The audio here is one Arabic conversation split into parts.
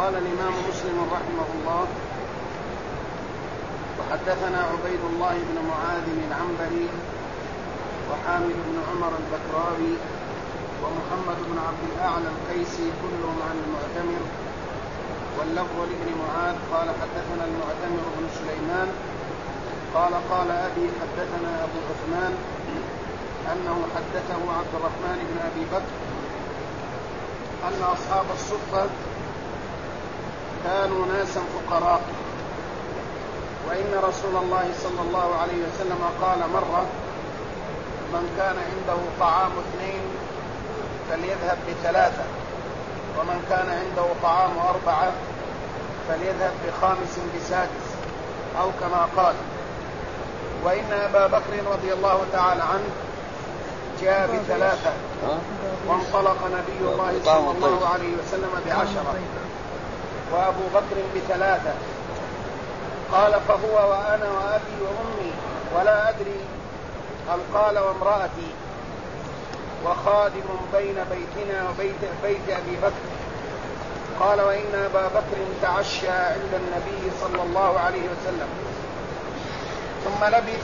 قال الإمام مسلم رحمه الله: وحدثنا عبيد الله بن معاذ العنبري وحامد بن عمر البكراوي ومحمد بن عبد الأعلى القيسي كلهم عن المعتمر، واللفظ لابن معاذ قال: حدثنا المعتمر بن سليمان قال: قال أبي حدثنا أبو عثمان أنه حدثه عبد الرحمن بن أبي بكر أن أصحاب الصفة كانوا ناسا فقراء، وإن رسول الله صلى الله عليه وسلم قال مرة: من كان عنده طعام 2 فليذهب ب3، ومن كان عنده طعام 4 فليذهب ب5 ب6، أو كما قال. وإن أبا بكر رضي الله تعالى عنه جاء ب3 وانطلق نبي الله صلى الله عليه وسلم ب10، وأبو بكر ب3. قال: فهو وأنا وأبي وأمي ولا أدري، هل قال وامرأتي، وخادم بين بيتنا وبيت أبي بكر. قال: وإن أبا بكر تعشى عند النبي صلى الله عليه وسلم، ثم لبث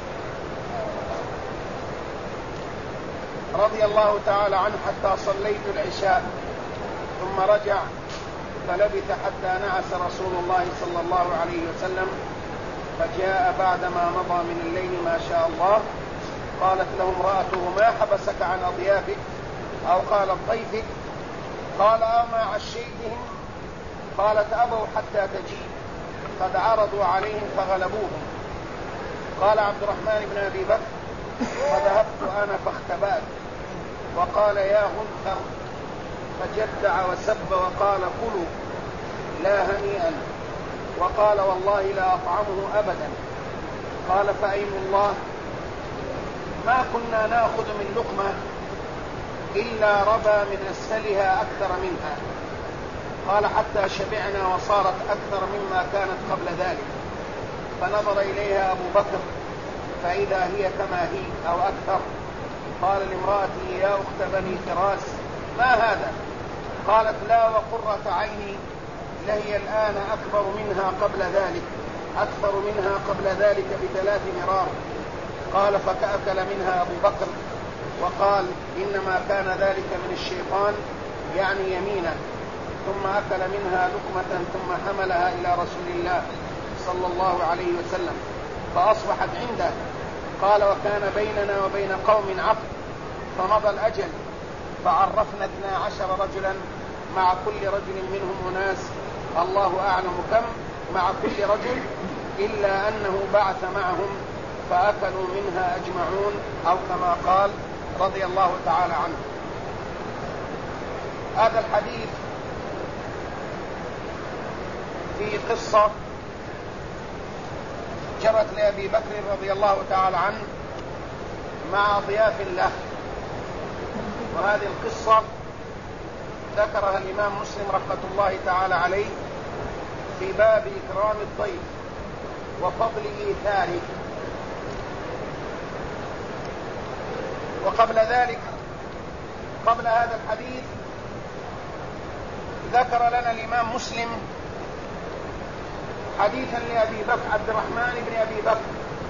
رضي الله تعالى عنه حتى صليت العشاء، ثم رجع فلبث حتى نعس رسول الله صلى الله عليه وسلم، فجاء بعدما مضى من الليل ما شاء الله. قالت له امرأته: ما حبسك عن أضيافك؟ أو قالت ضيفك؟ قال: ما عشيتهم؟ قالت: أبوا حتى تجيء، قد عرضوا عليهم فغلبوهم. قال عبد الرحمن بن أبي بكر: فذهبت أنا فاختبأت، وقال: يا غنثر، فجدع وسب وقال: كلوا لا هنيئا، وقال: والله لا أطعمه أبدا. قال: فأيم الله ما كنا نأخذ من لقمة إلا ربى من أسفلها أكثر منها. قال: حتى شبعنا وصارت أكثر مما كانت قبل ذلك. فنظر إليها أبو بكر فإذا هي كما هي أو أكثر. قال لامرأته: يا أخت بني فراس، ما هذا؟ قالت: لا وقرة عيني، لهي الآن أكثر منها قبل ذلك ب3 مرار. قال: فكأكل منها أبو بكر وقال: إنما كان ذلك من الشيطان، يعني يمينا. ثم أكل منها لقمة ثم حملها إلى رسول الله صلى الله عليه وسلم فأصبحت عنده. قال: وكان بيننا وبين قوم عقد، فمضى الأجل، فعرفنا 12 رجلا، مع كل رجل منهم أناس الله أعلم كم مع كل رجل، إلا أنه بعث معهم فأكلوا منها أجمعون، أو كما قال رضي الله تعالى عنه. هذا الحديث في قصة جرت لأبي بكر رضي الله تعالى عنه مع ضياف له، وهذه القصة ذكرها الإمام مسلم رحمة الله تعالى عليه في باب إكرام الضيف وفضل إيثاره. وقبل ذلك، قبل هذا الحديث، ذكر لنا الإمام مسلم حديثا لأبي بكر عبد الرحمن بن أبي بكر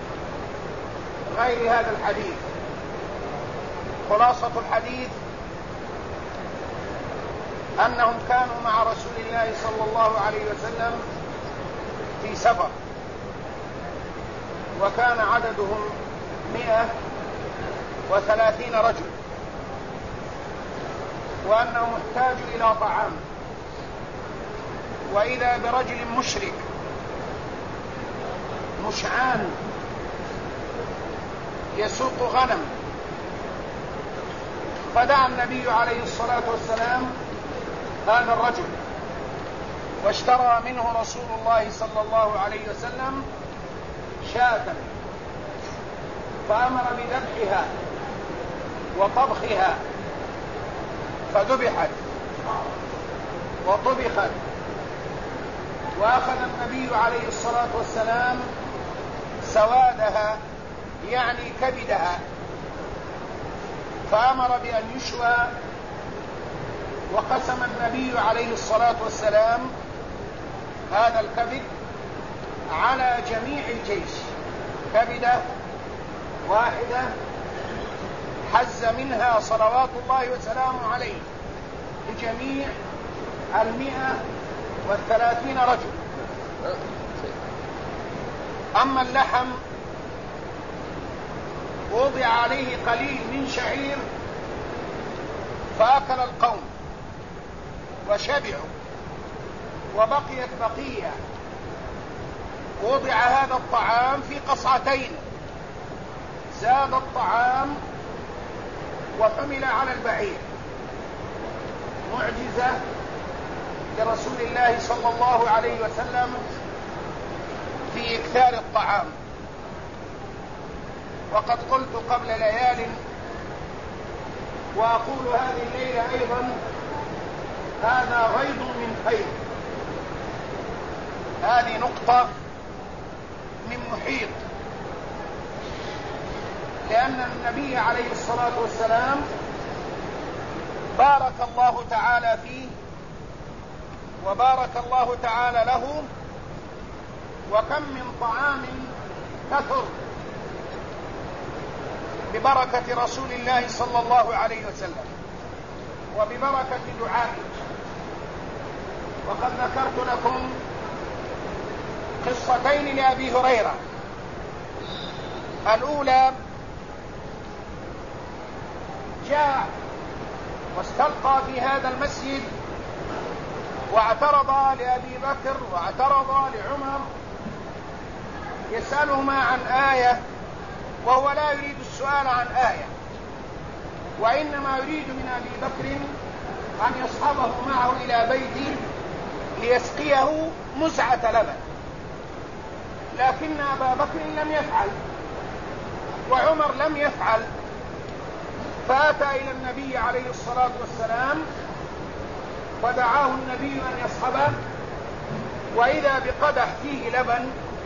غير هذا الحديث. خلاصة الحديث أنهم كانوا مع رسول الله صلى الله عليه وسلم في سفر، وكان عددهم 130 رجل، وأنه محتاج إلى طعام، وإذا برجل مشرك مشعان يسوق غنم، فدعا النبي عليه الصلاة والسلام هذا الرجل، واشترى منه رسول الله صلى الله عليه وسلم شاة، فأمر بذبحها وطبخها، فذبحت وطبخت، وأخذ النبي عليه الصلاة والسلام سوادها يعني كبدها، فأمر بأن يشوى وقسم النبي عليه الصلاة والسلام هذا الكبد على جميع الجيش، كبدة واحدة حز منها صلوات الله وسلامه عليه لجميع 130 رجل. أما اللحم وضع عليه قليل من شعير فأكل القوم وشبعوا، وبقيت بقية وضع هذا الطعام في قصعتين، زاد الطعام وحمل على البعير. معجزة لرسول الله صلى الله عليه وسلم في إكثار الطعام. وقد قلت قبل ليال وأقول هذه الليلة أيضا: هذا غيض من خير، هذه نقطة من محيط، لأن النبي عليه الصلاة والسلام بارك الله تعالى فيه وبارك الله تعالى له، وكم من طعام كثر ببركة رسول الله صلى الله عليه وسلم وببركة دعائه. وقد ذكرت لكم قصتين لأبي هريرة. الأولى جاء واستلقى في هذا المسجد واعترض لأبي بكر واعترض لعمر يسألهما عن آية، وهو لا يريد السؤال عن آية، وإنما يريد من أبي بكر أن يصحبه معه إلى بيته ليسقيه مزعة لبن، لكن أبا بكر لم يفعل وعمر لم يفعل، فأتى إلى النبي عليه الصلاة والسلام ودعاه النبي أن يصحبه، وإذا بقدح فيه لبن،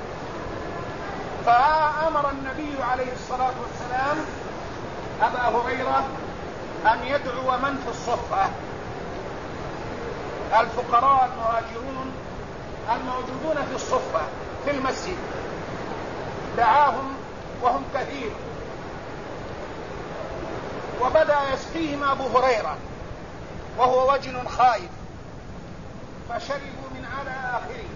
فأمر النبي عليه الصلاة والسلام أبا هريرة أن يدعو من في الصفة، الفقراء المهاجرون الموجودون في الصفة في المسجد، دعاهم وهم كثير، وبدأ يسقيهم أبو هريرة وهو وجل خائف، فشربوا من على آخره،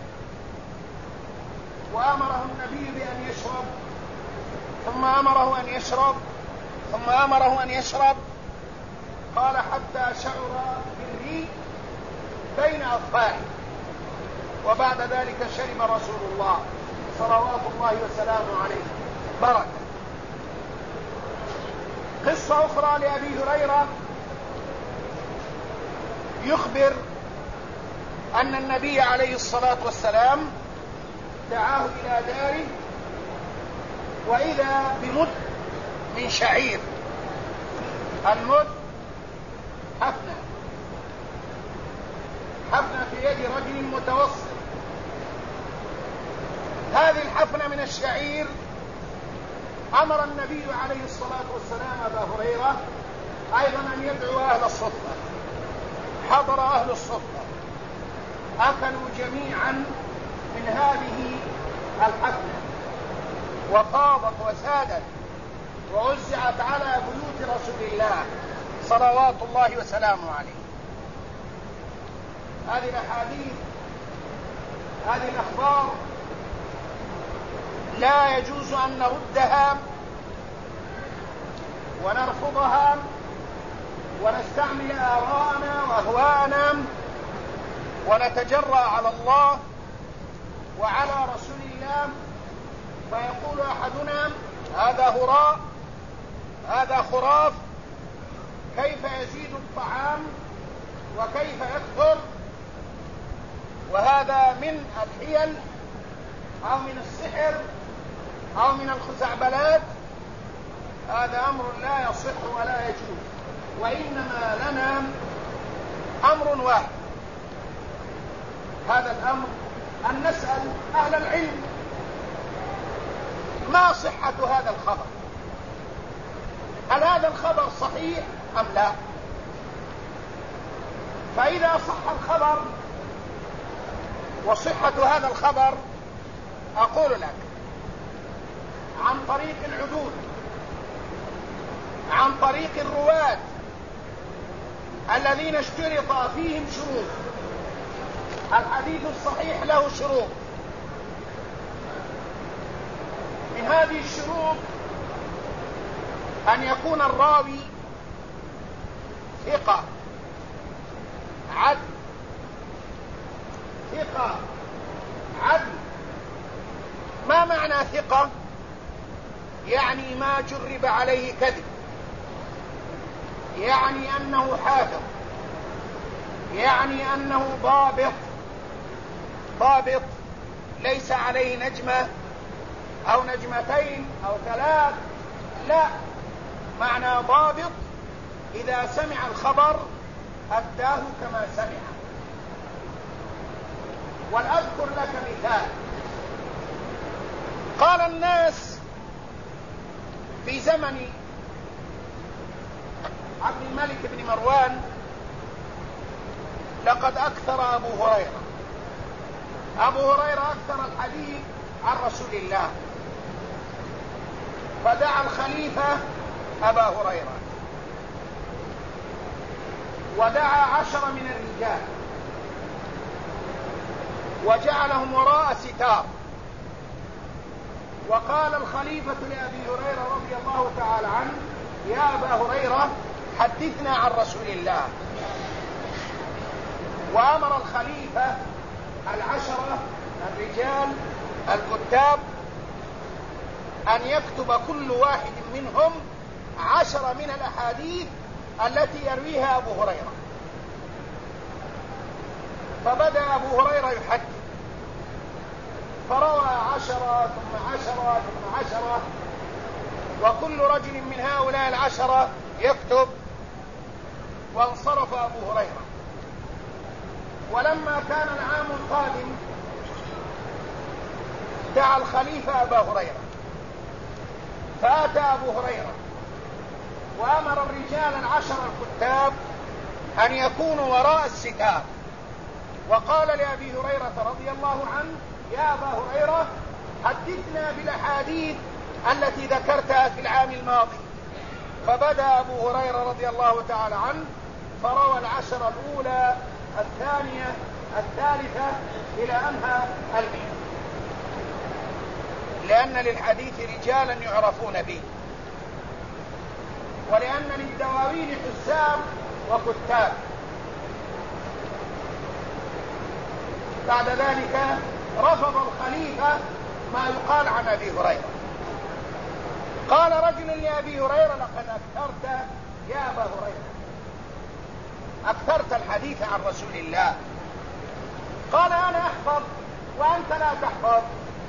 وأمره النبي بأن يشرب، ثم أمره أن يشرب، ثم أمره أن يشرب، قال حتى شعر بالريق بين أظفاره، وبعد ذلك شرب رسول الله صلوات الله وسلامه عليه بركة. قصة أخرى لأبي هريرة يخبر أن النبي عليه الصلاة والسلام دعاه إلى داره، وإذا بمد من شعير، المد حفنة في يد رجل متوسط. هذه الحفنة من الشعير أمر النبي عليه الصلاة والسلام أبا هريرة أيضا أن يدعو أهل الصفة. حضر أهل الصفة، أكلوا جميعا من هذه الحفنة، وفاضت وسادت ووزعت على بيوت رسول الله صلوات الله وسلامه عليه. هذه الأحاديث، هذه الأخبار لا يجوز أن نردها ونرفضها ونستعمل آراءنا وأهواءنا ونتجرأ على الله وعلى رسول الله، فيقول أحدنا: هذا هراء، هذا خراف، كيف يزيد الطعام وكيف يكثر، وهذا من الحيل أو من السحر أو من الخزعبلات. هذا أمر لا يصح ولا يجوز، وإنما لنا أمر واحد، هذا الأمر أن نسأل أهل العلم ما صحة هذا الخبر، هل هذا الخبر صحيح أم لا؟ فإذا صح الخبر، وصحة هذا الخبر أقول لك عن طريق العدول، عن طريق الرواة الذين اشترط فيهم شروط. الحديث الصحيح له شروط، من هذه الشروط أن يكون الراوي ثقة عدل، ثقة عدل. ما معنى ثقة؟ يعني ما جرب عليه كذب، يعني أنه حافظ، يعني أنه ضابط ليس عليه نجمة أو نجمتين أو ثلاث، لا، معنى ضابط إذا سمع الخبر أداه كما سمع. ولأذكر لك مثال. قال الناس في زمن عبد الملك بن مروان: لقد أكثر أبو هريرة أكثر الحديث عن رسول الله. فدعا الخليفة أبا هريرة، ودعا 10 من الرجال، وجعلهم وراء ستار. وقال الخليفة لأبي هريرة رضي الله تعالى عنه: يا أبا هريرة حدثنا عن رسول الله. وأمر الخليفة 10 الرجال الكتاب أن يكتب كل واحد منهم 10 من الأحاديث التي يرويها أبو هريرة. فبدأ أبو هريرة يحدث، فروى 10 ثم 10 ثم 10، وكل رجل من هؤلاء 10 يكتب. وانصرف أبو هريرة. ولما كان العام القادم دعا الخليفة أبا هريرة، فأتى أبو هريرة وأمر الرجال 10 الكتاب أن يكونوا وراء الستار. وقال لأبي هريرة رضي الله عنه: يا أبا هريرة حدثنا بالأحاديث التي ذكرتها في العام الماضي. فبدأ أبو هريرة رضي الله تعالى عنه فروى 10 الأولى، الثانية، الثالثة، إلى أنها 100، لأن للحديث رجالا يعرفون به، ولأن للدواوين حسام وكتاب. بعد ذلك رفض الخليفة ما يقال عن أبي هريرة. قال رجل لأبي هريرة: لقد أكثرت يا أبا هريرة، أكثرت الحديث عن رسول الله. قال: أنا أحفظ وأنت لا تحفظ.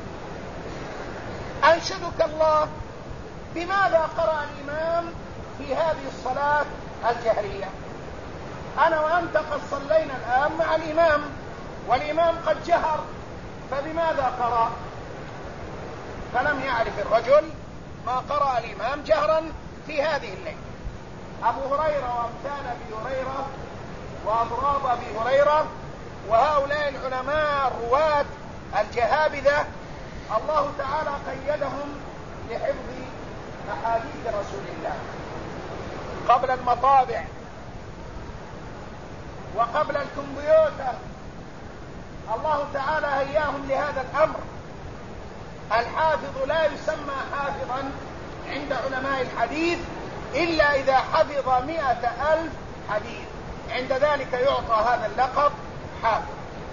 أنشدك الله، بماذا قرأ الإمام في هذه الصلاة الجهرية؟ أنا وأنت قد صلينا الآن مع الإمام، والإمام قد جهر، فبماذا قرأ؟ فلم يعرف الرجل ما قرأ الإمام جهرا في هذه الليلة. أبو هريرة وأمثال أبي هريرة وأضراب أبي هريرة وهؤلاء العلماء الرواة الجهابذة الله تعالى قيدهم لحفظ أحاديث رسول الله قبل المطابع وقبل الكمبيوتر. الله تعالى هياهم لهذا الأمر. الحافظ لا يسمى حافظا عند علماء الحديث إلا إذا حفظ 100,000 حديث، عند ذلك يعطى هذا اللقب حافظ.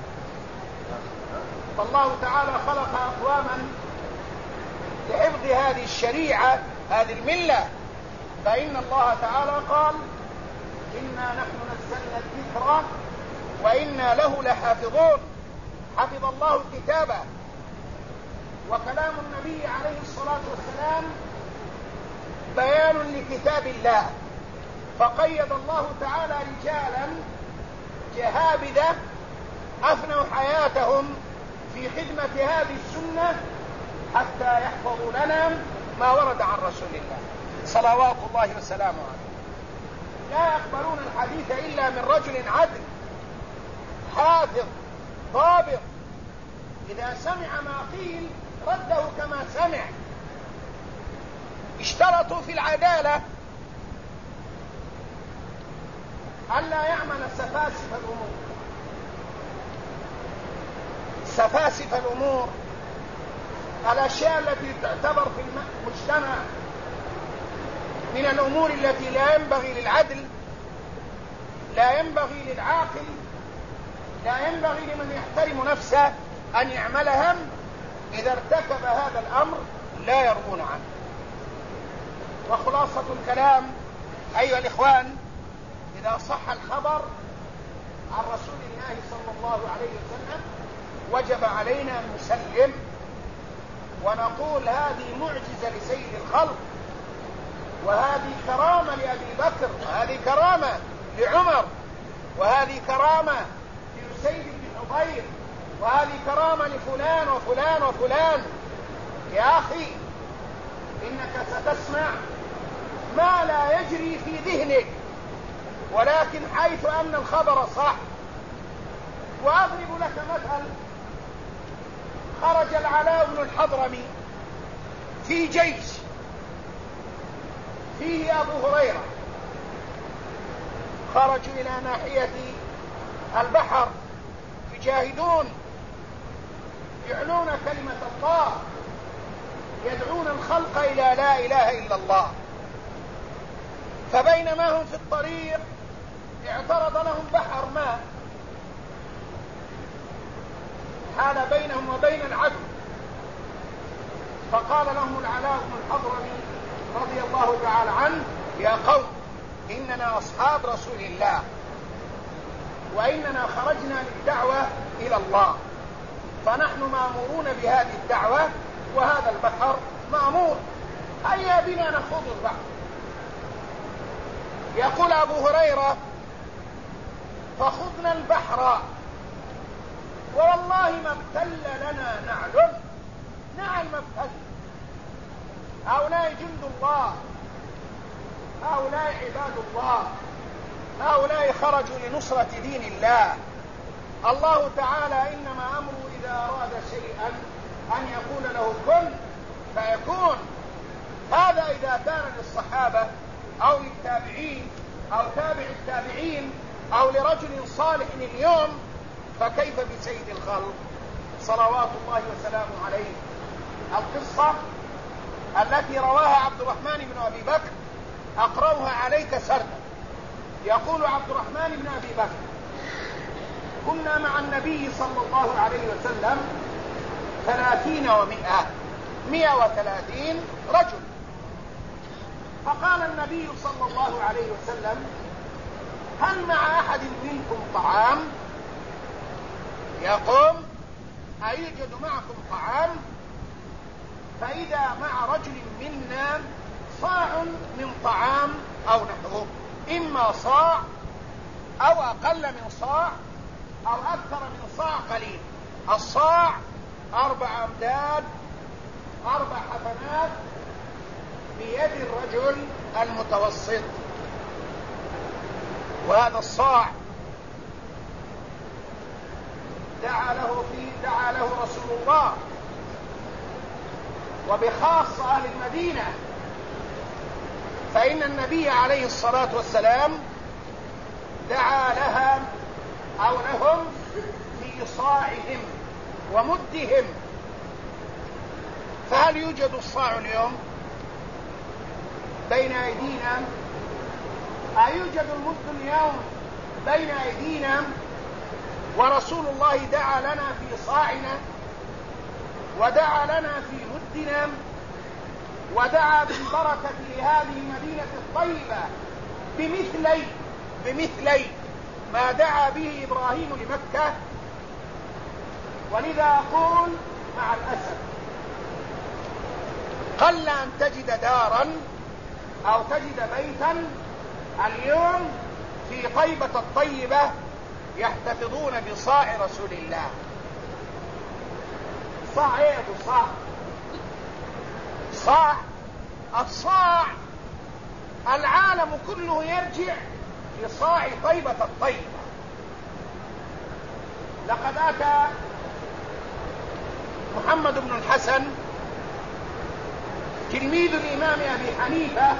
فالله تعالى خلق أقواما لحفظ هذه الشريعة، هذه الملة. فإن الله تعالى قال: إنا نحن نزلنا الذكر وإنا له لحافظون. حفظ الله كتابه. وكلام النبي عليه الصلاة والسلام بيان لكتاب الله، فقيد الله تعالى رجالا جهابذة أفنوا حياتهم في خدمة هذه السنة حتى يحفظوا لنا ما ورد عن رسول الله صلوات الله وسلامه عليه. لا يقبلون الحديث إلا من رجل عدل حافظ ضابط، إذا سمع ما قيل رده كما سمع. اشترطوا في العدالة ألا يعمل سفاسف الأمور. سفاسف الأمور الأشياء التي تعتبر في المجتمع من الأمور التي لا ينبغي للعدل، لا ينبغي للعاقل، لا ينبغي لمن يحترم نفسه أن يعملها. إذا ارتكب هذا الأمر لا يرضون عنه. وخلاصة الكلام أيها الإخوان، إذا صح الخبر عن رسول الله صلى الله عليه وسلم وجب علينا أن نسلم ونقول هذه معجزة لسيد الخلق، وهذه كرامة لأبي بكر، وهذه كرامة لعمر، وهذه كرامة لأسيد بن حضير، وهذه كرامة لفلان وفلان وفلان. يا أخي إنك ستسمع ما لا يجري في ذهنك، ولكن حيث أن الخبر صح. وأضرب لك مثل: خرج العلاء بن الحضرمي في جيش فيه أبو هريرة، خرجوا إلى ناحية البحر يجاهدون، يعلون كلمة الله، يدعون الخلق إلى لا إله إلا الله. فبينما هم في الطريق اعترض لهم بحر ماء حال بينهم وبين العدو، فقال لهم العلاء بن الحضرمي رضي الله تعالى عنه: يا قوم، إننا أصحاب رسول الله، وإننا خرجنا للدعوة إلى الله، فنحن مأمورون بهذه الدعوة، وهذا البحر مأمور، هيا بنا نخوض البحر. يقول أبو هريرة: فخضنا البحر والله ما ابتل لنا نعل ما ابتل. هؤلاء جند الله، هؤلاء عباد الله، هؤلاء خرجوا لنصرة دين الله. الله تعالى إنما أمره إذا أراد شيئا أن يقول له كن فيكون. هذا إذا كان للصحابة أو للتابعين أو تابع التابعين أو لرجل صالح اليوم، فكيف بسيد الخلق صلوات الله وسلامه عليه؟ القصة التي رواها عبد الرحمن بن أبي بكر أقرأها عليك سردا. يقول عبد الرحمن بن أبي بكر: كنا مع النبي صلى الله عليه وسلم 30 و100، 130 رجل. فقال النبي صلى الله عليه وسلم: هل مع أحد منكم طعام؟ يقوم: أيوجد معكم طعام؟ فإذا مع رجل منا صاع من طعام أو نحوه، إما صاع أو أقل من صاع أو أكثر من صاع قليل. الصاع 4 أمداد، 4 حفنات بيد الرجل المتوسط. وهذا الصاع دعا له رسول الله، وبخاصة أهل المدينة، فإن النبي عليه الصلاة والسلام دعا لها أو لهم في صاعهم ومدهم. فهل يوجد الصاع اليوم بين أيدينا؟ أيوجد المد اليوم بين أيدينا؟ ورسول الله دعا لنا في صاعنا، ودعا لنا في مدنا، ودعا بالبركة لهذه المدينة الطيبة بمثلي ما دعا به إبراهيم لمكة. ولذا أقول مع الأسف قل أن تجد دارا أو تجد بيتا اليوم في طيبة الطيبة يحتفظون بصاع رسول الله. صاع ايه ابو صاع؟ صاع، الصاع العالم كله يرجع لصاع طيبة الطيبة. لقد أتى محمد بن الحسن تلميذ الإمام أبي حنيفة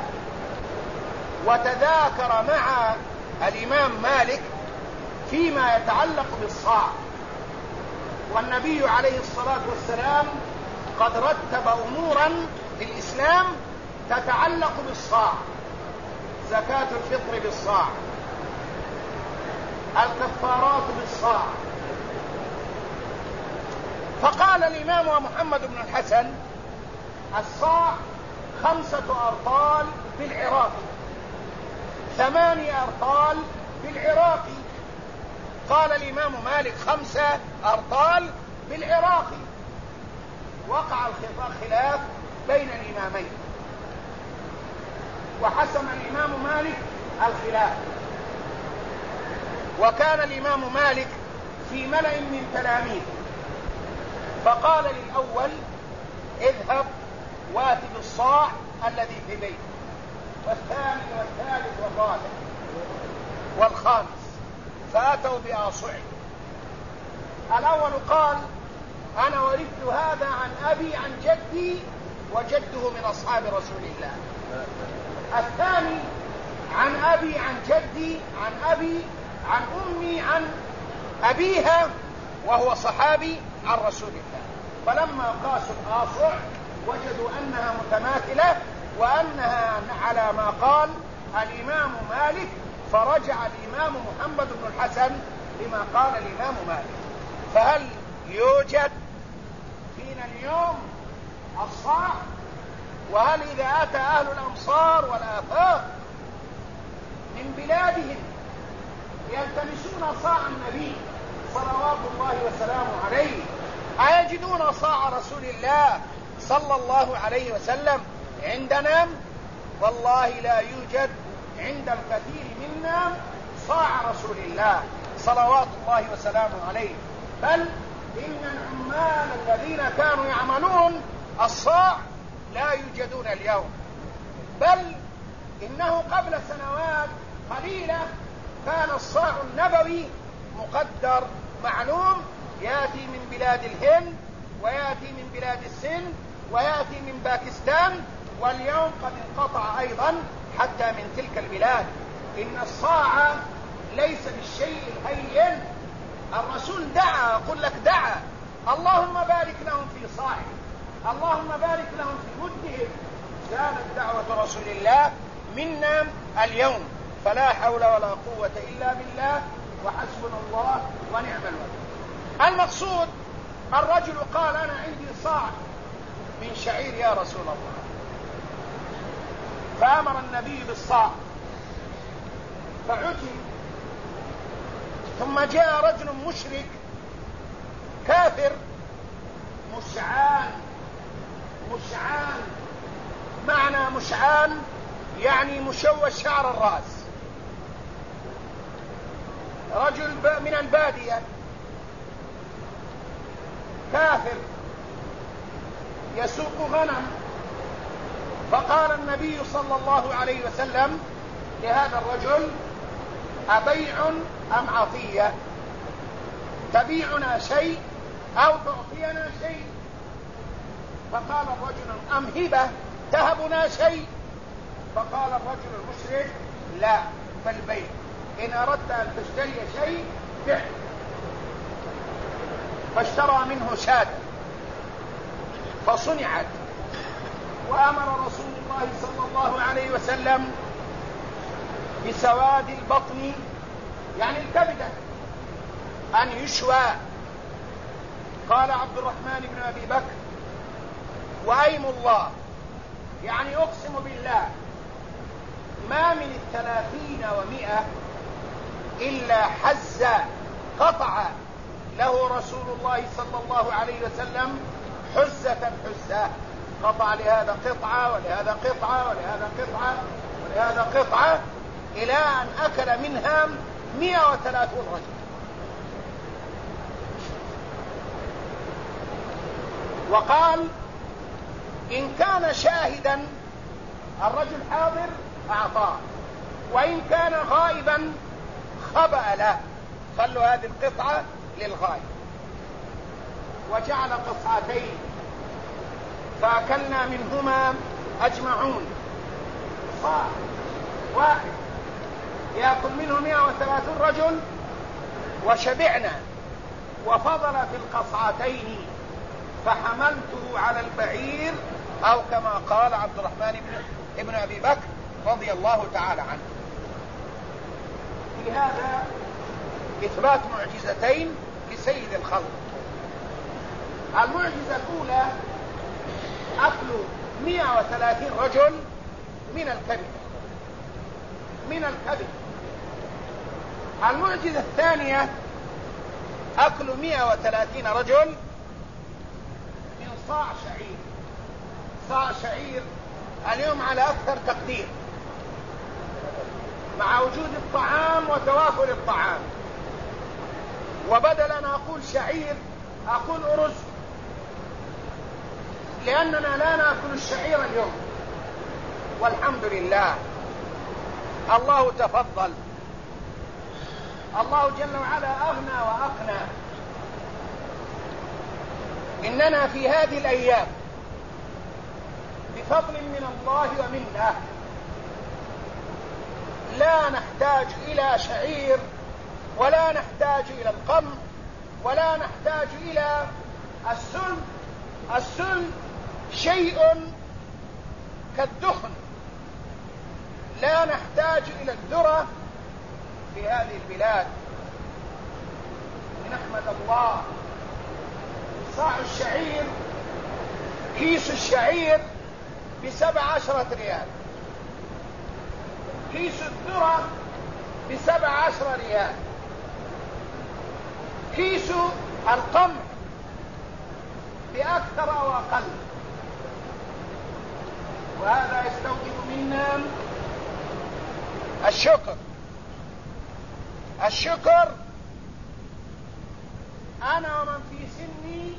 وتذاكر مع الإمام مالك فيما يتعلق بالصاع، والنبي عليه الصلاة والسلام قد رتب أمورا في الإسلام تتعلق بالصاع: زكاة الفطر بالصاع، الكفارات بالصاع. فقال الإمام محمد بن الحسن: الصاع 5 أرطال بالعراق، 8 أرطال بالعراق. قال الإمام مالك: 5 أرطال بالعراق. وقع الخلاف بين الإمامين، وحسم الإمام مالك الخلاف. وكان الإمام مالك في ملأ من تلاميذه، فقال للأول: اذهب وات بالصاع الذي في بيتك، والثاني والثالث والرابع والخامس، فأتوا بآصعه. الأول قال: أنا ورثت هذا عن أبي عن جدي، وجده من أصحاب رسول الله. الثاني عن أبي عن جدي عن أبي عن أمي عن أبيها، وهو صحابي عن رسول الله. فلما قاسوا الآصع وجدوا أنها متماثلة وأنها على ما قال الإمام مالك، فرجع الإمام محمد بن الحسن لما قال الإمام مالك. فهل يوجد فينا اليوم الصاع؟ وهل إذا أتى أهل الأمصار والآفاق من بلادهم يلتمسون صاع النبي صلوات الله وسلامه عليه، أيجدون صاع رسول الله صلى الله عليه وسلم عندنا؟ والله لا يوجد عند الكثير منا صاع رسول الله صلوات الله وسلامه عليه. بل إن العمال الذين كانوا يعملون الصاع لا يوجدون اليوم، بل إنه قبل سنوات قليلة كان الصاع النبوي مقدر معلوم، يأتي من بلاد الهند ويأتي من بلاد السند ويأتي من باكستان، واليوم قد انقطع أيضا حتى من تلك البلاد. إن الصاع ليس بالشيء الهين. الرسول دعا، أقول لك دعا: اللهم بارك لهم في صاعهم، اللهم بارك لهم في مدهم. كانت دعوة رسول الله منا اليوم، فلا حول ولا قوة إلا بالله، وحسبنا الله ونعم الوكيل. المقصود الرجل قال: أنا عندي صاع من شعير يا رسول الله. فأمر النبي بالصاع فعجل. ثم جاء رجل مشرك كافر مشعان. معنى مشعان يعني مشوش شعر الرأس، رجل من البادية كافر يسوق غنم. فقال النبي صلى الله عليه وسلم لهذا الرجل: أبيع أم عطية؟ تبيعنا شيء أو تعطينا شيء؟ فقال الرجل: أم هبة تهبنا شيء؟ فقال الرجل المشرك: لا، فالبيع، إن أردت أن تشتري شيء بع. فاشترى منه شاة فصنعت، وأمر رسول الله صلى الله عليه وسلم بسواد البطن يعني الكبدة أن يشوى. قال عبد الرحمن بن أبي بكر: وأيم الله، يعني أقسم بالله، ما من 30 و100 إلا حز قطع له رسول الله صلى الله عليه وسلم حزة، قطع لهذا قطعة ولهذا قطعة ولهذا قطعة ولهذا قطعة، إلى أن أكل منها 130 رجل. وقال: إن كان شاهدا الرجل حاضر أعطاه، وإن كان غائبا خبأ له. خلوا هذه القطعة للغاية، وجعل قصعتين فأكلنا منهما أجمعون، صاع واحد يأكل منه 130 رجل وشبعنا، وفضل في القصعتين فحملته على البعير، أو كما قال عبد الرحمن ابن أبي بكر رضي الله تعالى عنه. في هذا إثبات معجزتين لسيد الخلق. المعجزة الأولى أكل 130 رجل من الكبد. المعجزة الثانية أكل 130 رجل من صاع شعير. صاع شعير اليوم على أكثر تقدير، مع وجود الطعام وتوافر الطعام، وبدل أن أقول شعير أقول أرز، لأننا لا نأكل الشعير اليوم، والحمد لله. الله تفضل، الله جل وعلا أغنى وأقنى. إننا في هذه الأيام بفضل من الله ومنه لا نحتاج إلى شعير، ولا نحتاج إلى القمح، ولا نحتاج إلى السلم. السلم شيء كالدخن، لا نحتاج إلى الذرة في هذه البلاد. نحمد الله. صاع الشعير، كيس الشعير ب17 ريال، كيس الذرة ب17 ريال، كيس القمح بأكثر أو أقل. وهذا يستوجب منا الشكر. أنا ومن في سني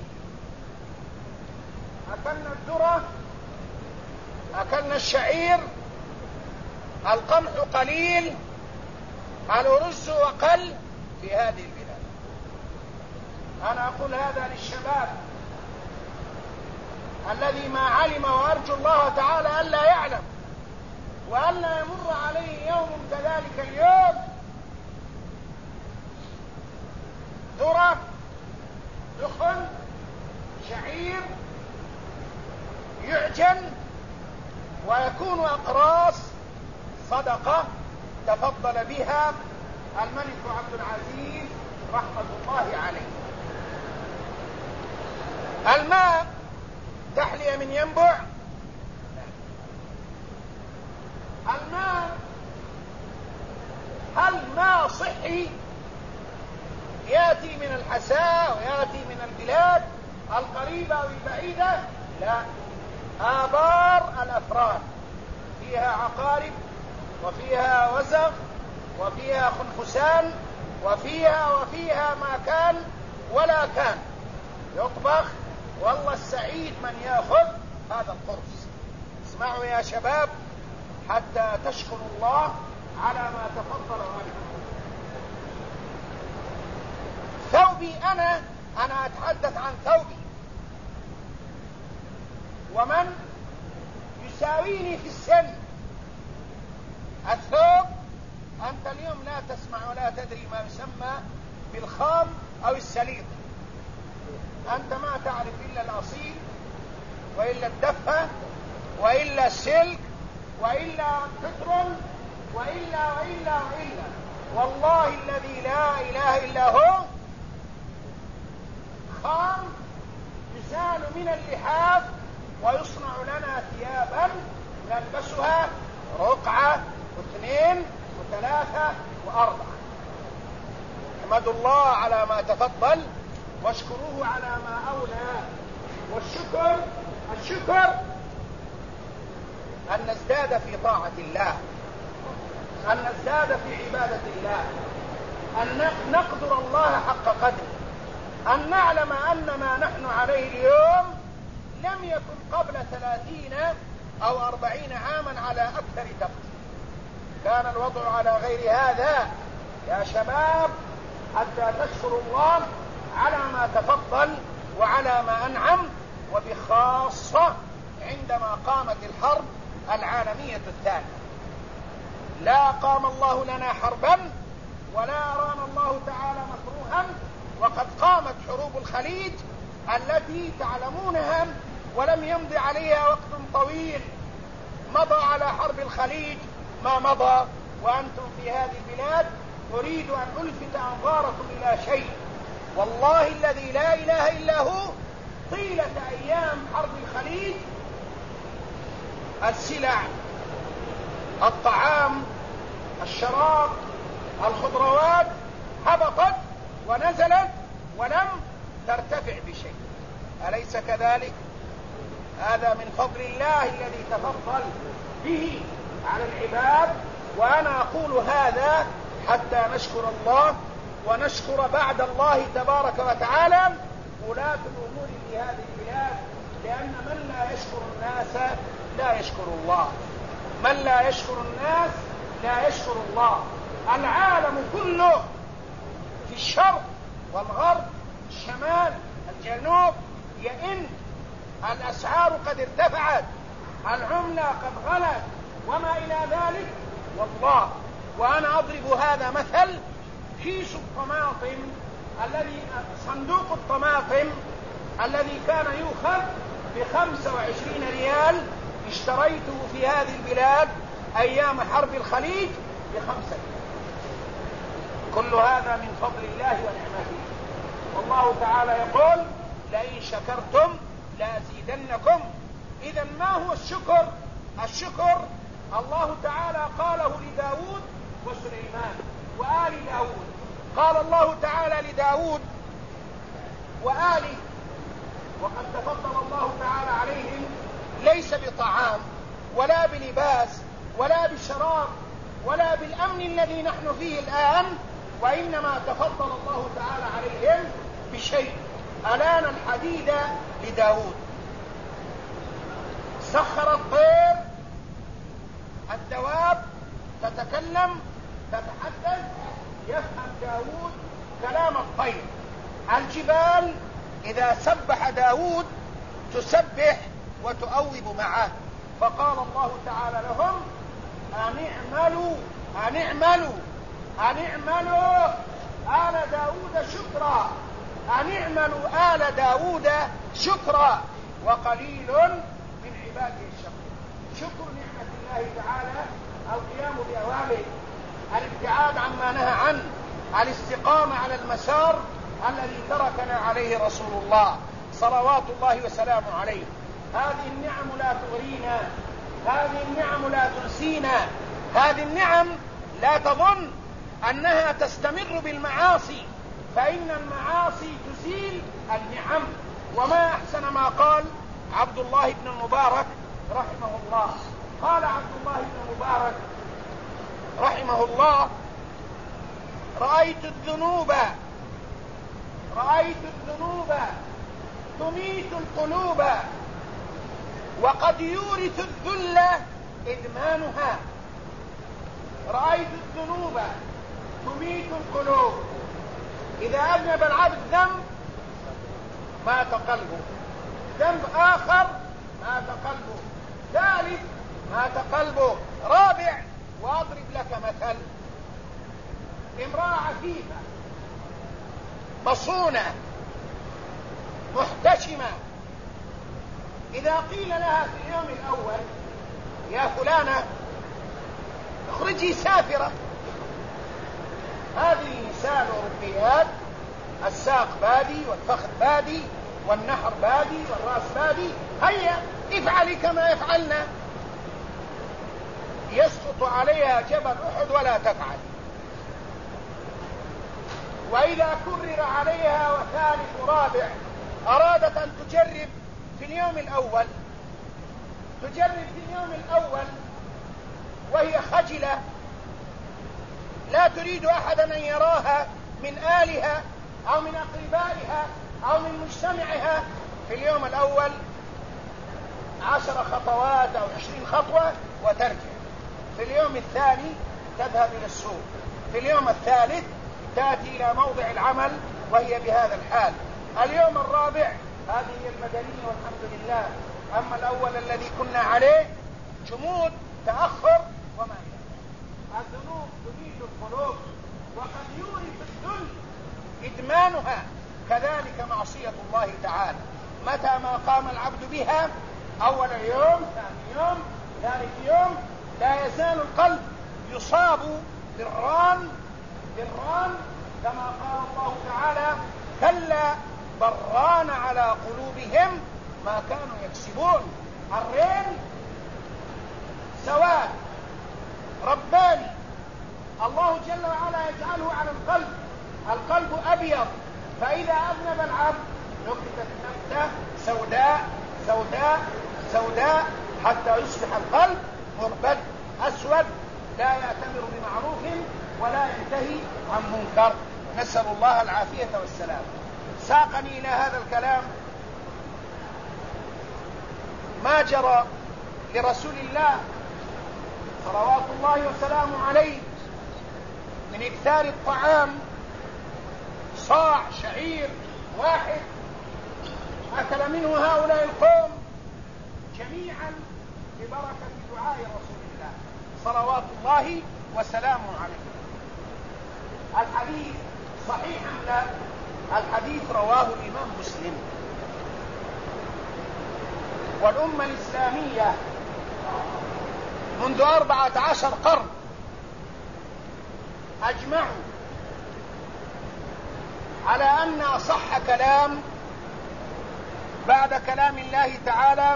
أكلنا الذرة، أكلنا الشعير، القمح قليل، الأرز أقل في هذه البلاد. أنا أقول هذا للشباب الذي ما علم، وأرجو الله تعالى ألا يعلم، وألا يمر عليه يوم كذلك اليوم. ذرة، دخن، شعير يعجن ويكون أقراص صدقة تفضل بها الملك عبد العزيز رحمة الله عليه. الماء تحلية من ينبع. الماء، هل ماء صحي يأتي من الحساء ويأتي من البلاد القريبة والبعيدة؟ لا، آبار الأفراد فيها عقارب، وفيها وزغ، وفيها خنفسان، وفيها ما كان ولا كان، يطبخ. والله السعيد من يأخذ هذا القرص. اسمعوا يا شباب حتى تشكروا الله على ما تفضل عليكم. ثوبي أنا أتحدث عن ثوبي، ومن يساويني في السن. الثوب، أنت اليوم لا تسمع ولا تدري ما يسمى بالخام أو السليط. أنت ما تعرف إلا الأصيل، وإلا الدفة، وإلا السلك، وإلا البترول، وإلا. والله الذي لا إله إلا هو خام يزال من اللحاف ويصنع لنا ثيابا نلبسها رقعة واثنين وثلاثة وأربعة. احمدوا الله على ما تفضل، واشكروه على ما أولى. والشكر أن نزداد في طاعة الله، أن نزداد في عبادة الله، أن نقدر الله حق قدره، أن نعلم أن ما نحن عليه اليوم لم يكن قبل 30 أو 40 عاما على أكثر تقدير. كان الوضع على غير هذا. يا شباب حتى تشكروا الله خاصة عندما قامت الحرب العالمية الثانية. لا قام الله لنا حربا ولا أرانا الله تعالى مكروها، وقد قامت حروب الخليج التي تعلمونها ولم يمض عليها وقت طويل. مضى على حرب الخليج ما مضى وأنتم في هذه البلاد. أريد أن ألفت أنظاركم إلى شيء، والله الذي لا إله إلا هو، طيلة أيام حرب الخليج السلع، الطعام، الشراب، الخضروات هبطت ونزلت ولم ترتفع بشيء. أليس كذلك؟ هذا من فضل الله الذي تفضل به على العباد. وأنا أقول هذا حتى نشكر الله ونشكر بعد الله تبارك وتعالى ولاة الأمور في هذه البلاد، لأن من لا يشكر الناس لا يشكر الله، من لا يشكر الناس لا يشكر الله. العالم كله في الشرق والغرب، الشمال، الجنوب، يئن الأسعار قد ارتفعت، العملة قد غلت وما إلى ذلك. والله وأنا أضرب هذا مثل، كيس الطماطم الذي صندوق الطماطم الذي كان يؤخذ ب25 ريال اشتريته في هذه البلاد أيام حرب الخليج ب5 ريال. كل هذا من فضل الله ونعمته. والله تعالى يقول لئن شكرتم لأزيدنكم. إذا ما هو الشكر؟ الشكر الله تعالى قاله لداود وسليمان وآل داود. قال الله تعالى لداود وآله، وقد تفضل الله تعالى عليهم ليس بطعام ولا بلباس ولا بشراب ولا بالأمن الذي نحن فيه الآن، وإنما تفضل الله تعالى عليهم بشيء: ألان الحديد لداود، سخر الطير، الدواب تتكلم تتحدث، يفهم داود كلام الطير. الجبال إذا سبح داود تسبح وتؤوب معه. فقال الله تعالى لهم أن اعملوا آل داود شكرا، أن اعملوا آل داود شكرا وقليل من عباده الشكور. شكر نعمة الله تعالى القيام بأوامره، الابتعاد عما نهى عنه، الاستقامة على المسار الذي تركنا عليه رسول الله صلوات الله وسلامه عليه. هذه النعم لا تغرينا، هذه النعم لا تنسينا، هذه النعم لا تظن أنها تستمر بالمعاصي، فإن المعاصي تزيل النعم. وما أحسن ما قال عبد الله بن المبارك رحمه الله. قال عبد الله بن المبارك رحمه الله: رأيت الذنوب تميت القلوب، وقد يورث الذل إدمانها. رأيت الذنوب تميت القلوب، إذا أذنب العبد ذنب مات قلبه، ذنب آخر مات قلبه، ثالث مات قلبه، رابع. وأضرب لك مثل: امرأة عفيفة مصونة محتشمة، إذا قيل لها في اليوم الأول يا فلانة اخرجي سافرة، هذه نساء أوروبيات، الساق بادي والفخذ بادي والنحر بادي والرأس بادي، هيا افعلي كما يفعلنا. يسقط عليها جبل أحد ولا تفعل. وإذا كرر عليها وثالث ورابع أرادت أن تجرب في اليوم الأول، وهي خجلة لا تريد أحدا أن يراها من آلها أو من أقربائها أو من مجتمعها. في اليوم الأول 10 خطوات أو 20 خطوة وترجع. في اليوم الثاني تذهب إلى السوق. في اليوم الثالث تأتي إلى موضع العمل وهي بهذا الحال. اليوم الرابع هذه هي المدنية والحمد لله. أما الأول الذي كنا عليه جمود تأخر وما إلى الذنوب تميل القلوب وقد يورث الذل إدمانها، كذلك معصية الله تعالى متى ما قام العبد بها أول يوم ثاني يوم ثالث يوم لا يزال القلب يصاب بالران كما قال الله تعالى كلا بران على قلوبهم ما كانوا يكسبون. الرين سواد رباني الله جل وعلا يجعله على القلب أبيض، فإذا أذنب العبد نكتت نكتة سوداء حتى يصبح القلب مربد أسود لا يأتمر بمعروف ولا ينتهي عن منكر، نسأل الله العافية والسلام. ساقني إلى هذا الكلام ما جرى لرسول الله صلوات الله وسلامه عليه من إكثار الطعام، صاع شعير واحد أكل منه هؤلاء القوم جميعا ببركة دعاء رسول الله صلوات الله وسلامه عليه. الحديث صحيح أم لا؟ الحديث رواه الإمام مسلم. والأمة الإسلامية منذ 14 قرن أجمعوا على أن أصح كلام بعد كلام الله تعالى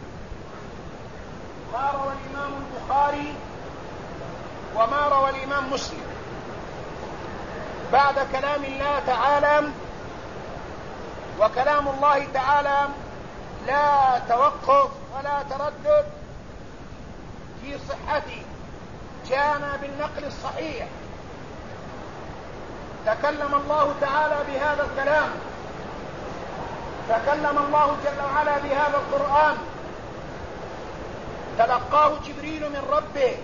ما روى الإمام البخاري وما روى الإمام مسلم. بعد كلام الله تعالى وكلام الله تعالى لا توقف ولا تردد في صحته، جاءنا بالنقل الصحيح. تكلم الله تعالى بهذا الكلام، تكلم الله جل وعلا بهذا القرآن، تلقاه جبريل من ربه،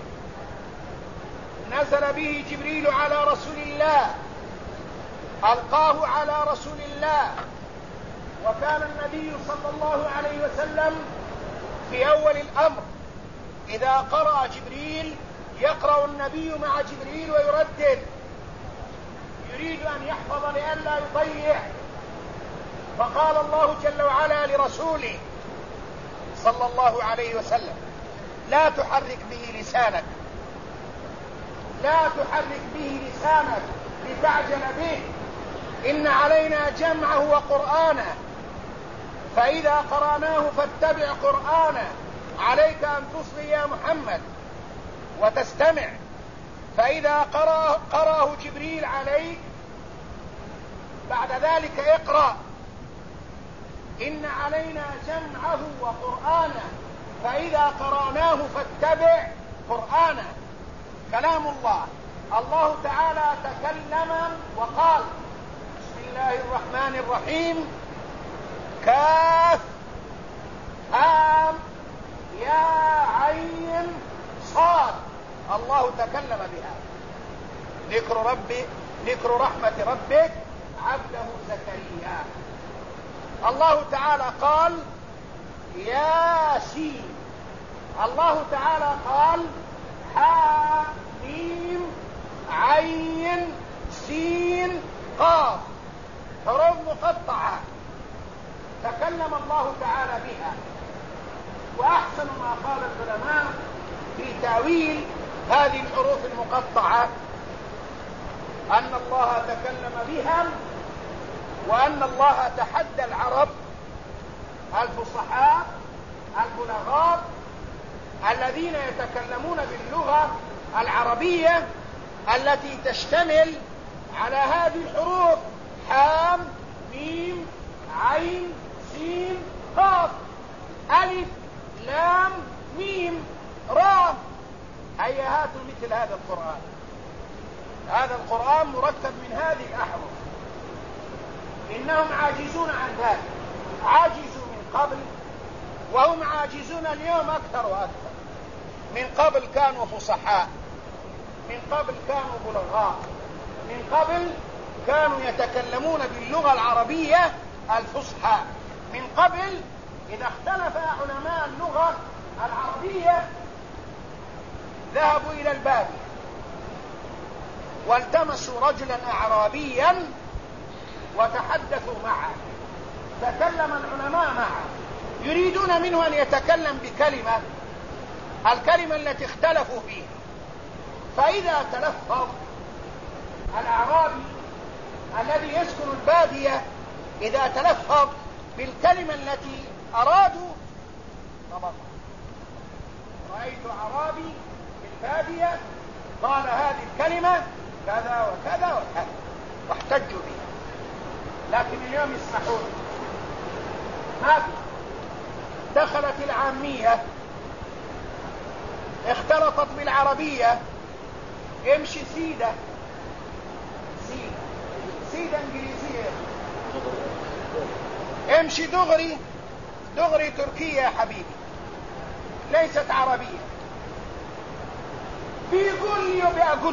نزل به جبريل على رسول الله، ألقاه على رسول الله. وكان النبي صلى الله عليه وسلم في أول الأمر إذا قرأ جبريل يقرأ النبي مع جبريل ويردد، يريد أن يحفظ لئلا يضيع. فقال الله جل وعلا لرسوله صلى الله عليه وسلم لا تحرك به لسانك لتعجل به، إن علينا جمعه وقرآنه، فإذا قرأناه فاتبع قرآنه، عليك أن تصغي يا محمد وتستمع. فإذا قرأه جبريل عليك بعد ذلك اقرأ، إن علينا جمعه وقرآنه، فإذا قرأناه فاتبع قرآنه. كلام الله. الله تعالى تكلم وقال بسم الله الرحمن الرحيم كاف هام يا عين صاد. الله تكلم بها. ذكر رحمة ربك عبده زكريا. الله تعالى قال ياسين. الله تعالى قال حاميم عين سين قاف، حروف مقطعة تكلم الله تعالى بها. وأحسن ما قال العلماء في تأويل هذه الحروف المقطعة أن الله تكلم بها، وأن الله تحدى العرب الفصحاء البلغاء الذين يتكلمون باللغة العربية التي تشتمل على هذه الحروف حام ميم عين سين قاف ألف لام ميم را. هيهات مثل هذا القرآن. هذا القرآن مركب من هذه الأحرف. إنهم عاجزون عن ذلك، عاجزوا من قبل وهم عاجزون اليوم أكثر وأكثر. من قبل كانوا فصحاء، من قبل كانوا بلغاء، من قبل كانوا يتكلمون باللغة العربية الفصحى، من قبل إذا اختلف علماء اللغة العربية ذهبوا إلى البادية والتمسوا رجلا أعرابيا وتحدثوا معه، تكلم العلماء معه يريدون منه أن يتكلم بكلمة، الكلمة التي اختلفوا فيها، فإذا تلفظ الأعرابي الذي يسكن البادية إذا تلفظ بالكلمة التي أرادوا طبعا. رأيت أعرابي في البادية قال هذه الكلمة كذا وكذا وكذا واحتجوا بها، لكن اليوم يسمحون ما في. دخلت العامية اختلطت بالعربية، امشي سيدة انجليزية، امشي دغري تركية يا حبيبي ليست عربية. بيقول لي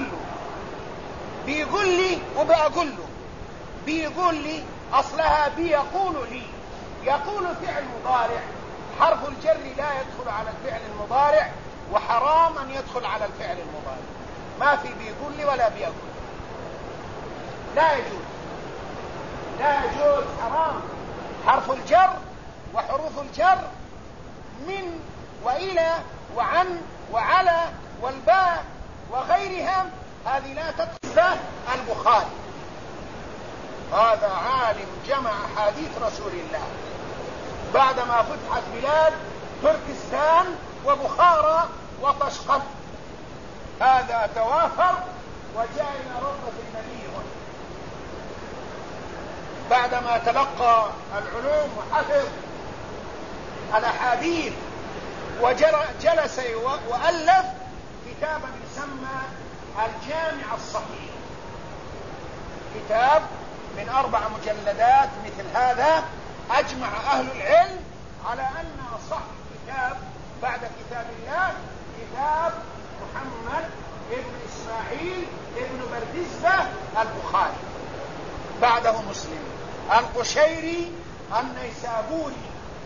وبأقول له بيقول لي أصلها بيقول لي، يقول فعل مضارع، حرف الجر لا يدخل على الفعل المضارع، وحرام أن يدخل على الفعل المضارع، ما في بيقول لي ولا بيقول، لا يجوز حرام. حرف الجر وحروف الجر من وإلى وعن وعلى والباء وغيرها هذه لا تدخل. البخاري هذا عالم جمع حديث رسول الله بعدما فتحت بلاد تركستان وبخارى وطشقة، هذا توافر وجاء إلى روضة النبي بعدما تلقى العلوم وحفظ الأحاديث وجلس وألف كتابا يسمى الجامع الصحيح، كتاب من 4 مجلدات مثل هذا. أجمع أهل العلم على أن أصح كتاب بعد كتاب الله كتاب محمد ابن إسماعيل ابن بردزبة البخاري، بعده مسلم القشيري النيسابوري.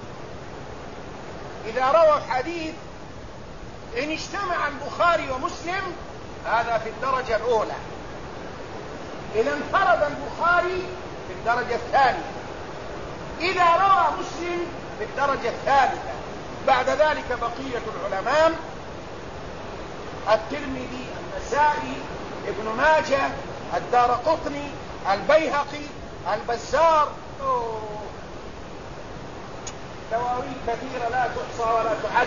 إذا روى الحديث إن اجتمع البخاري ومسلم هذا في الدرجة الأولى، إذا انفرد البخاري في الدرجة الثانية، إذا روى مسلم في الدرجة الثالثة. بعد ذلك بقية العلماء الترمذي النسائي ابن ماجه الدارقطني البيهقي البزار، دواوين كثيرة لا تحصى ولا تعد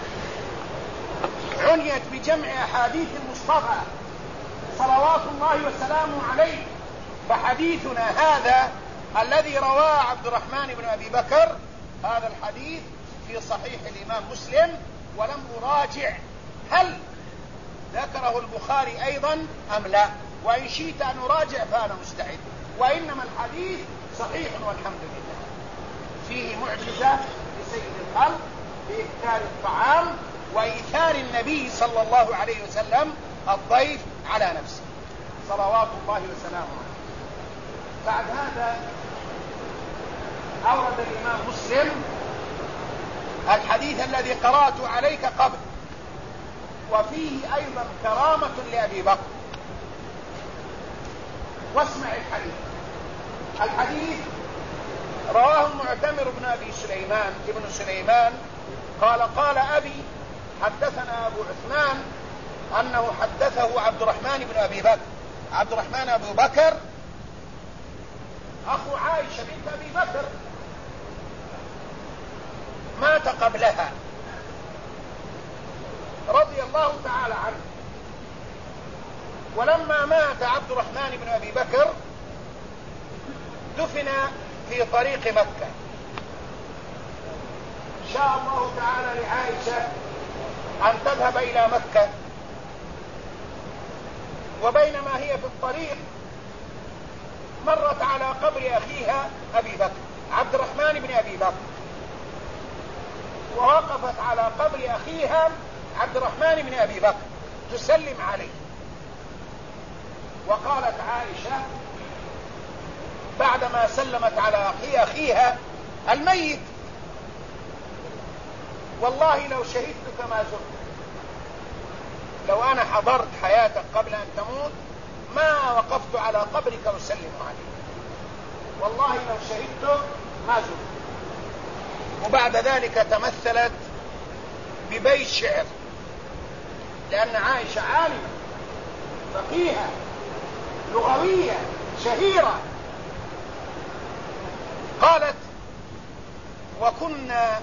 عنيت بجمع أحاديث المصطفى صلوات الله وسلامه عليه. فحديثنا هذا الذي رواه عبد الرحمن بن أبي بكر هذا الحديث في صحيح الإمام مسلم، ولم أراجع هل ذكره البخاري أيضا أم لا، وإن شئت أن أراجع فأنا مستعد، وإنما الحديث صحيح والحمد لله. فيه معجزة لسيد الخلق بإكثار الطعام وإيثار النبي صلى الله عليه وسلم الضيف على نفسه صلوات الله وسلامه عليه. بعد هذا أورد الإمام مسلم الحديث الذي قرأته عليك قبل، وفيه أيضا كرامة لأبي بكر. واسمع الحديث رواه المعتمر بن أبي سليمان قال قال أبي حدثنا أبو عثمان أنه حدثه عبد الرحمن بن أبي بكر. عبد الرحمن أبو بكر أخو عائشة بنت أبي بكر مات قبلها رضي الله تعالى عنه، ولما مات عبد الرحمن بن أبي بكر دفن في طريق مكة. شاء الله تعالى لعائشة أن تذهب إلى مكة، وبينما هي في الطريق مرت على قبر أخيها أبي بكر عبد الرحمن بن أبي بكر، ووقفت على قبر أخيها عبد الرحمن بن أبي بكر تسلم عليه. وقالت عائشة بعدما سلمت على أخيها الميت والله لو شهدتك ما زرت، لو أنا حضرت حياتك قبل أن تموت ما وقفت على قبرك وسلم عليك، والله لو شهدتك ما زرت. وبعد ذلك تمثلت ببيت شعر، لأن عائشة عالمة فقيهة لغوية شهيرة، قالت: وكنا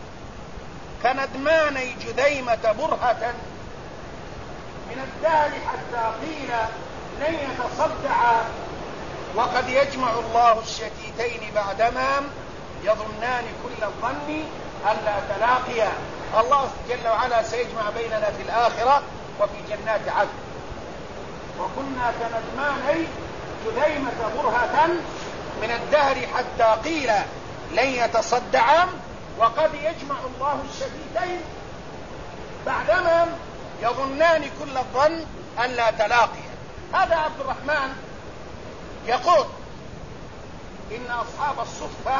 كندماني جذيمة برهة من الدهر حتى قيل لن يتصدعا، وقد يجمع الله الشتيتين بعدما يظنان كل الظن ألا تلاقيا. الله جل وعلا سيجمع بيننا في الآخرة وفي جنات عدن. وكنا كندماني جذيمة برهة من الدهر حتى قيل لن يتصدعا، وقد يجمع الله الشتيتين بعدما يظنان كل الظن أن لا تلاقيا. هذا عبد الرحمن يقول إن أصحاب الصفة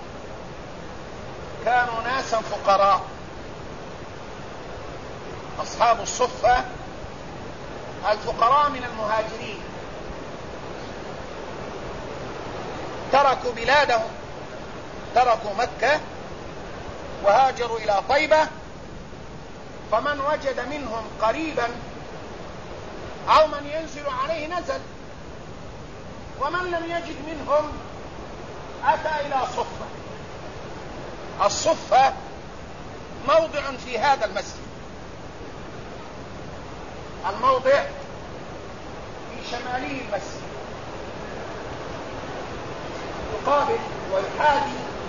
كانوا ناسا فقراء. أصحاب الصفة الفقراء من المهاجرين تركوا بلادهم، تركوا مكة وهاجروا إلى طيبة، فمن وجد منهم قريبا أو من ينزل عليه نزل، ومن لم يجد منهم أتى إلى صفة. الصفة موضع في هذا المسجد، الموضع في شمالي المسجد، يقابل ويحاذي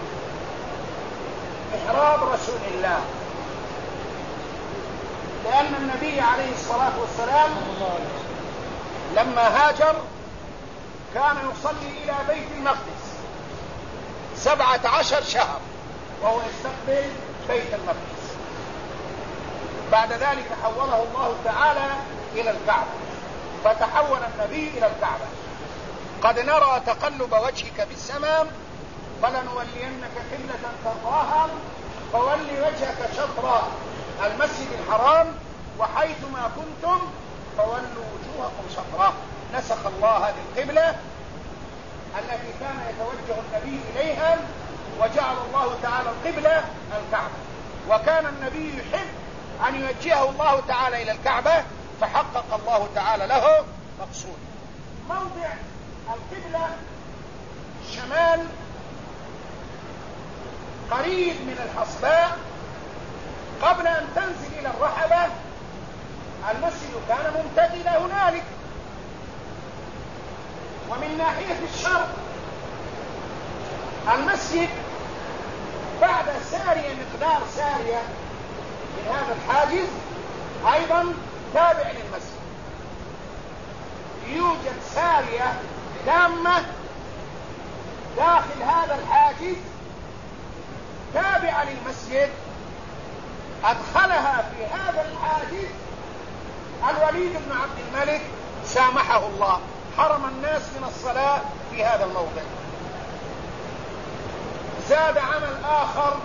محراب رسول الله، لأن النبي عليه الصلاة والسلام لما هاجر كان يصلي إلى بيت المقدس 17 شهر وهو يستقبل بيت المقدس. بعد ذلك حوله الله تعالى إلى الكعبة، فتحول النبي إلى الكعبة. قد نرى تقلب وجهك في السماء فلنولينك قبلة ترضاها فول وجهك شطر المسجد الحرام وحيثما كنتم فولوا وجوهكم شطره. نسخ الله هذه القبلة التي كان يتوجه النبي إليها وجعل الله تعالى القبلة الكعبة، وكان النبي يحب أن يوجهه الله تعالى إلى الكعبة فحقق الله تعالى له مقصود. موضع القبلة شمال قريب من الحصباء، قبل أن تنزل إلى الرحبة المسجد كان ممتدلا هنالك. ومن ناحية الشرق المسجد بعد سارية مقدار سارية من هذا الحاجز أيضا تابع للمسجد، يوجد سارية تامة داخل هذا الحاجز تابعة للمسجد، أدخلها في هذا الحاجز الوليد بن عبد الملك سامحه الله، حرم الناس من الصلاة في هذا الموضع. زاد عمل آخر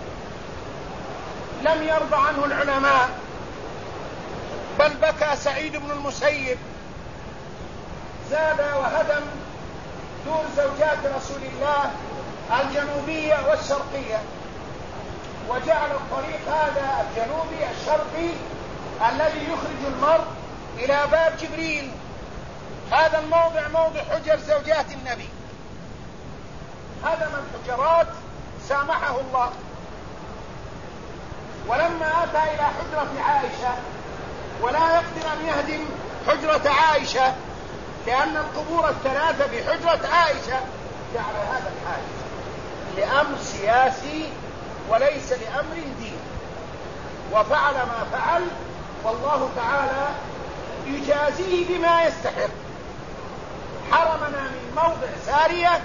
لم يرضى عنه العلماء، بل بكى سعيد بن المسيب. زاد وهدم دور زوجات رسول الله الجنوبية والشرقية، وجعل الطريق هذا الجنوبي الشرقي الذي يخرج المرء إلى باب جبريل. هذا الموضع موضع حجر زوجات النبي، هدم الحجرات سامحه الله. ولما أتى إلى حجرة عائشة ولا يقدر أن يهدم حجرة عائشة لأن القبور الثلاثة بحجرة عائشة، جعل هذا الحاجز لأمر سياسي وليس لأمر ديني، وفعل ما فعل والله تعالى يجازيه بما يستحق. حرمنا من موضع سارية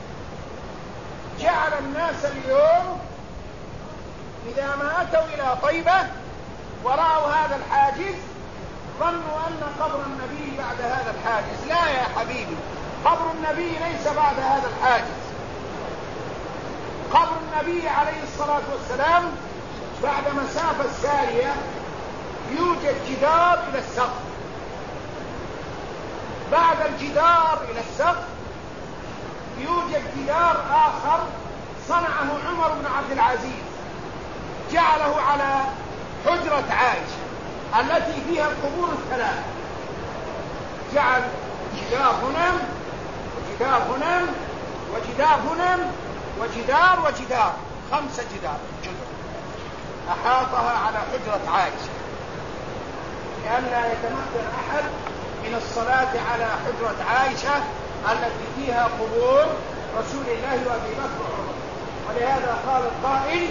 جعل الناس اليوم إذا ما أتوا إلى طيبة ورأوا هذا الحاجز ظنوا أن قبر النبي بعد هذا الحاجز. لا يا حبيبي، قبر النبي ليس بعد هذا الحاجز، قبر النبي عليه الصلاة والسلام بعد مسافة سارية يوجد جدار إلى السقف. بعد الجدار إلى السقف يوجد جدار آخر صنعه عمر بن عبد العزيز، جعله على حجرة عائشة التي فيها القبور الثلاث. جعل جدار هنا وجدار هنا وجدار هنا وجدار 5 جدار أحاطها على حجرة عائشة لئلا يتمكن أحد من الصلاة على حجرة عائشة التي فيها قبور رسول الله وأبي بكر وعمر. ولهذا قال القائل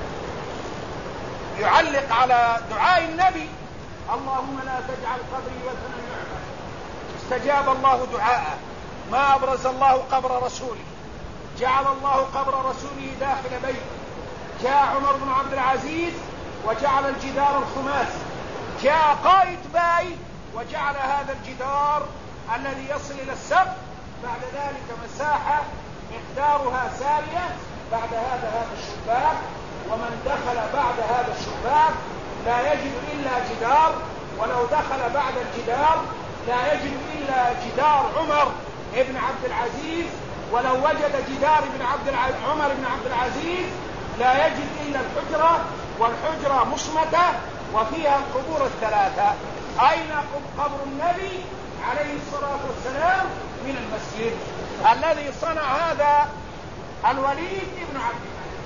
يعلق على دعاء النبي: اللهم لا تجعل قبري وثنا يعبد. استجاب الله دعاءه، ما أبرز الله قبر رسوله، جعل الله قبر رسوله داخل بيته. جاء عمر بن عبد العزيز وجعل الجدار الخماسي، جاء قائد باي وجعل هذا الجدار الذي يصل إلى السقف، بعد ذلك مساحة مقدارها سارية، بعد هذا الشباك، ومن دخل بعد هذا الشباك لا يجد إلا جدار، ولو دخل بعد الجدار لا يجد إلا جدار عمر بن عبد العزيز، ولو وجد جدار عمر بن عبد العزيز لا يجد إلا الحجرة، والحجرة مصمتة وفيها القبور الثلاثة. أين قبر النبي عليه الصلاة والسلام؟ من المسجد الذي صنع هذا الوليد بن عبد الملك.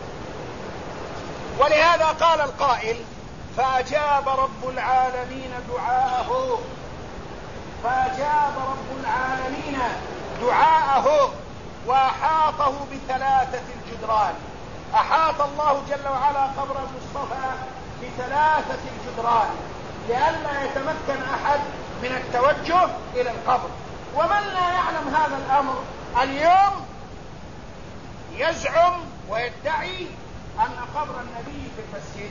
ولهذا قال القائل: فأجاب رب العالمين دعاءه، فأجاب رب العالمين دعاءه وأحاطه ب3 الجدران. أحاط الله جل وعلا قبر المصطفى ب3 الجدران لئلا يتمكن أحد من التوجه إلى القبر. ومن لا يعلم هذا الأمر اليوم يزعم ويدعي أن قبر النبي في المسجد.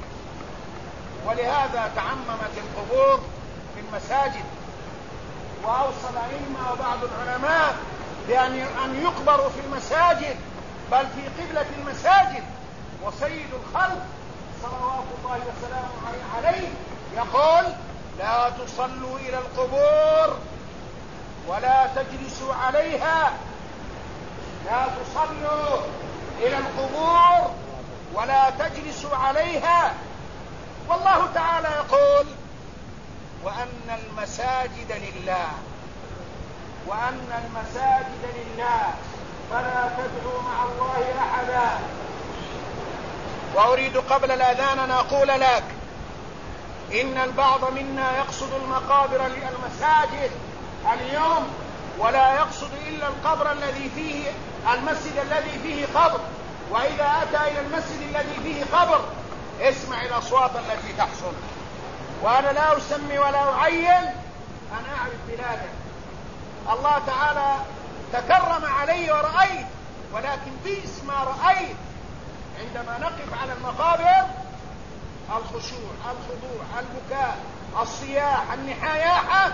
ولهذا تعممت القبور في المساجد، وأوصى الأئمة وبعض العلماء بأن يقبروا في المساجد، بل في قبلة المساجد. وسيد الخلق صلوات الله وسلامه عليه يقول: لا تصلوا إلى القبور ولا تجلسوا عليها، لا تصلوا إلى القبور ولا تجلسوا عليها. والله تعالى يقول: وأن المساجد لله، وأن المساجد لله فلا تدعوا مع الله أحدا. وأريد قبل الأذان أن أقول لك إن البعض منا يقصد المقابر للمساجد اليوم، ولا يقصد إلا القبر الذي فيه المسجد الذي فيه قبر. وإذا أتى إلى المسجد الذي فيه قبر اسمع الأصوات التي تحصل. وأنا لا أسمي ولا أعين، أنا أعرف بلادا الله تعالى تكرم علي ورأيت، ولكن بئس ما رأيت عندما نقف على المقابر: الخشوع، الخضوع، البكاء، الصياح، النحاياحة،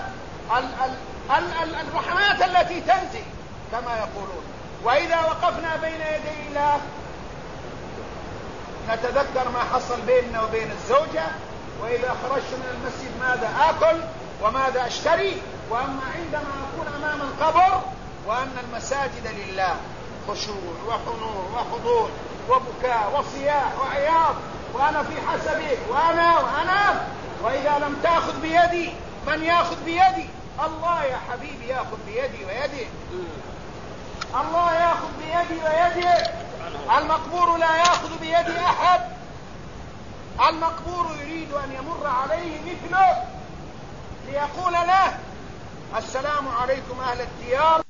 الرحمات التي تنزل كما يقولون. وإذا وقفنا بين يدي الله نتذكر ما حصل بيننا وبين الزوجة، وإذا خرجت من المسجد ماذا آكل وماذا أشتري. وأما عندما أكون أمام القبر وأن المساجد لله، خشوع وحنور وخضوع وبكاء وصياح وعياط، وأنا في حسبك وأنا وإذا لم تأخذ بيدي من يأخذ بيدي؟ الله يا حبيبي يأخذ بيدي ويدي، الله يأخذ بيدي ويدي. المقبور لا يأخذ بيد أحد، المقبور يريد أن يمر عليه مثله ليقول له: السلام عليكم أهل الديار،